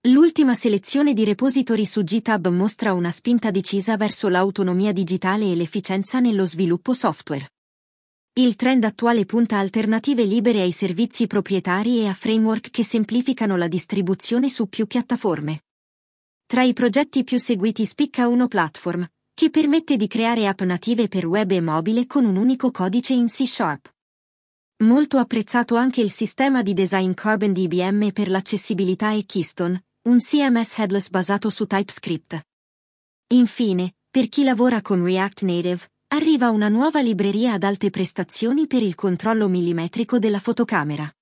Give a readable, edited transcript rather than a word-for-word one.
L'ultima selezione di repository su GitHub mostra una spinta decisa verso l'autonomia digitale e l'efficienza nello sviluppo software. Il trend attuale punta a alternative libere ai servizi proprietari e a framework che semplificano la distribuzione su più piattaforme. Tra i progetti più seguiti spicca Uno Platform, che permette di creare app native per web e mobile con un unico codice in C#. Molto apprezzato anche il sistema di design Carbon DBM per l'accessibilità e Keystone, un CMS headless basato su TypeScript. Infine, per chi lavora con React Native, arriva una nuova libreria ad alte prestazioni per il controllo millimetrico della fotocamera.